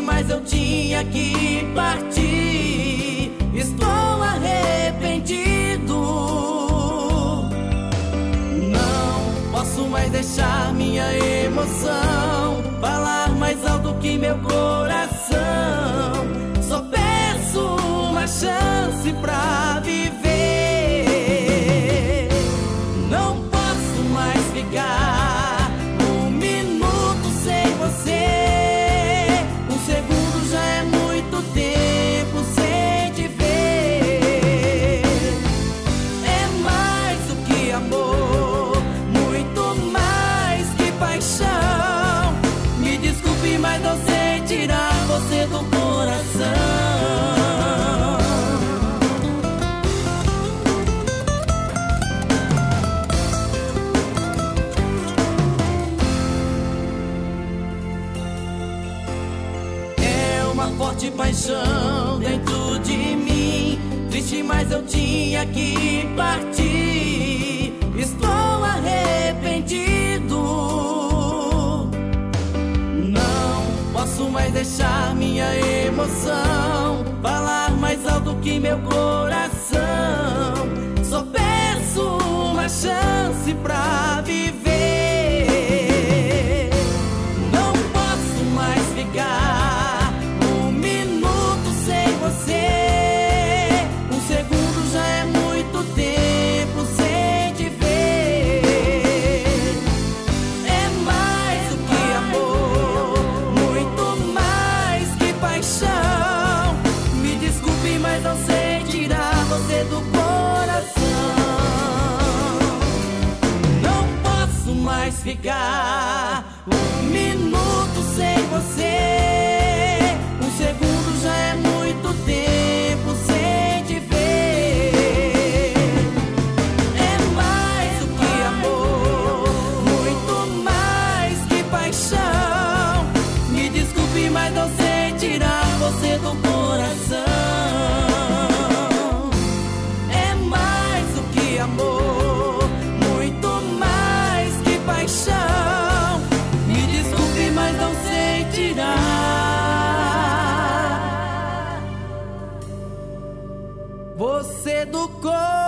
mas eu tinha que partir. Estou arrependido. Não posso mais deixar minha emoção falar mais alto que meu coração. Só peço uma chance pra viver. Não posso mais ficar um minuto sem você. Um segundo já é muito tempo sem te ver. É mais do que amor, muito mais que paixão. Me desculpe, mas não sei tirar você do coração. Uma forte paixão dentro de mim, triste, mas eu tinha que partir. Estou arrependido. Não posso mais deixar minha emoção falar mais alto que meu coração. Só peço uma chance pra viver. Não posso mais ficar você. Um segundo já é muito tempo sem te ver. É mais do que amor, muito mais que paixão. Me desculpe, mas não sei tirar você do coração. Não posso mais ficar um minuto sem você. Um segundo já é muito tempo sem te ver. É mais do que amor, muito mais que paixão. Me desculpe, mas não sei tirar você do coração. É mais do que amor, muito mais que paixão. Me desculpe, mas não sei tirar você do coração.